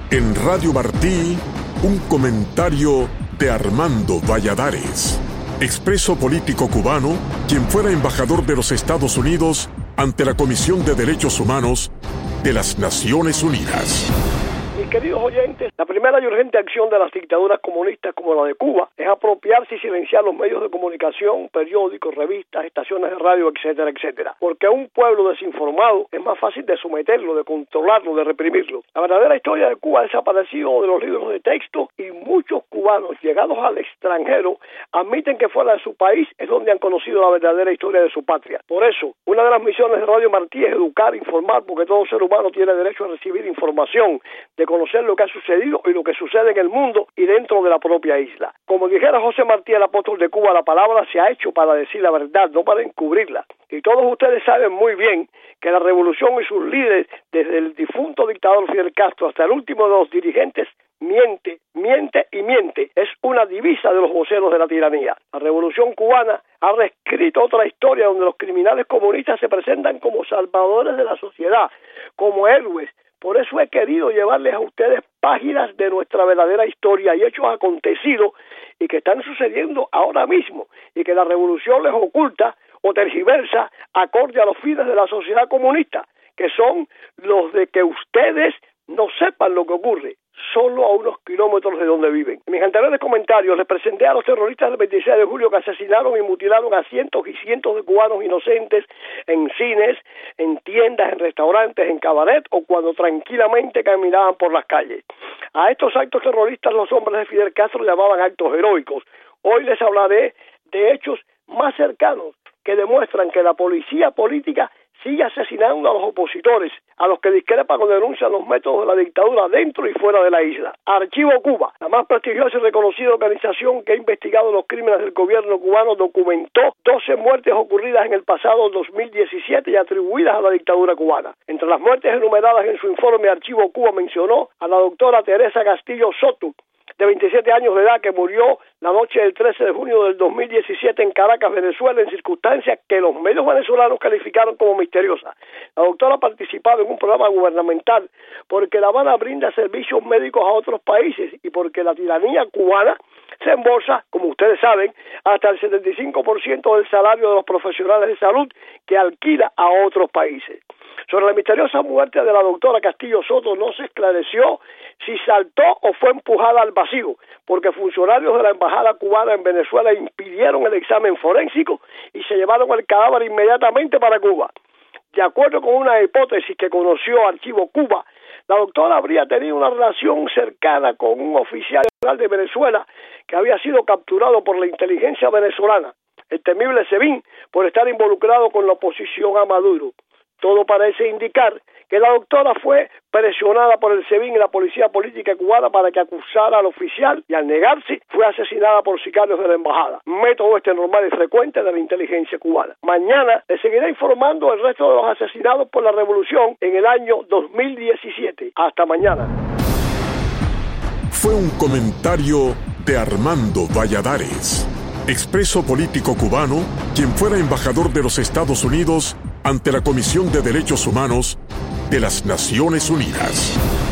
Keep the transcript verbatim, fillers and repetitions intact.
En Radio Martí, un comentario de Armando Valladares, expreso político cubano, quien fuera embajador de los Estados Unidos ante la Comisión de Derechos Humanos de las Naciones Unidas. Mis queridos oyentes, la primera y urgente acción de las dictaduras comunistas como la de Cuba es apropiarse y silenciar los medios de comunicación, periódicos, revistas, estaciones de radio, etcétera, etcétera. Porque a un pueblo desinformado es más fácil de someterlo, de controlarlo, de reprimirlo. La verdadera historia de Cuba ha desaparecido de los libros de texto y muchos cubanos llegados al extranjero admiten que fuera de su país es donde han conocido la verdadera historia de su patria. Por eso, una de las misiones de Radio Martí es educar, informar, porque todo ser humano tiene derecho a recibir información, de conocer lo que ha sucedido y lo que sucede en el mundo y dentro de la propia isla. Como dijera José Martí, el apóstol de Cuba, la palabra se ha hecho para decir la verdad, no para encubrirla. Y todos ustedes saben muy bien que la revolución y sus líderes, desde el difunto dictador Fidel Castro hasta el último de los dirigentes, miente, miente y miente. Es una divisa de los voceros de la tiranía. La revolución cubana ha reescrito otra historia donde los criminales comunistas se presentan como salvadores de la sociedad, como héroes. Por eso he querido llevarles a ustedes páginas de nuestra verdadera historia y hechos acontecidos y que están sucediendo ahora mismo y que la revolución les oculta o tergiversa acorde a los fines de la sociedad comunista, que son los de que ustedes no sepan lo que ocurre, solo a unos kilómetros de donde viven. En mis anteriores comentarios les presenté a los terroristas del veintiséis de julio que asesinaron y mutilaron a cientos y cientos de cubanos inocentes en cines, en tiendas, en restaurantes, en cabaret o cuando tranquilamente caminaban por las calles. A estos actos terroristas los hombres de Fidel Castro llamaban actos heroicos. Hoy les hablaré de hechos más cercanos que demuestran que la policía política sigue asesinando a los opositores, a los que discrepan o denuncian los métodos de la dictadura dentro y fuera de la isla. Archivo Cuba, la más prestigiosa y reconocida organización que ha investigado los crímenes del gobierno cubano, documentó doce muertes ocurridas en el pasado dos mil diecisiete y atribuidas a la dictadura cubana. Entre las muertes enumeradas en su informe, Archivo Cuba mencionó a la doctora Teresa Castillo Soto, de veintisiete años de edad, que murió la noche del trece de junio del dos mil diecisiete en Caracas, Venezuela, en circunstancias que los medios venezolanos calificaron como misteriosas. La doctora ha participado en un programa gubernamental porque La Habana brinda servicios médicos a otros países y porque la tiranía cubana se embolsa, como ustedes saben, hasta el setenta y cinco por ciento del salario de los profesionales de salud que alquila a otros países. Sobre la misteriosa muerte de la doctora Castillo Soto no se esclareció si saltó o fue empujada al vacío, porque funcionarios de la embajada cubana en Venezuela impidieron el examen forénsico y se llevaron el cadáver inmediatamente para Cuba. De acuerdo con una hipótesis que conoció Archivo Cuba, la doctora habría tenido una relación cercana con un oficial de Venezuela que había sido capturado por la inteligencia venezolana, el temible SEBIN, por estar involucrado con la oposición a Maduro. Todo parece indicar que la doctora fue presionada por el SEBIN y la policía política cubana para que acusara al oficial y al negarse fue asesinada por sicarios de la embajada. Método este normal y frecuente de la inteligencia cubana. Mañana les seguiré informando el resto de los asesinados por la revolución en el año dos mil diecisiete. Hasta mañana. Fue un comentario de Armando Valladares, expreso político cubano, quien fuera embajador de los Estados Unidos ante la Comisión de Derechos Humanos de las Naciones Unidas.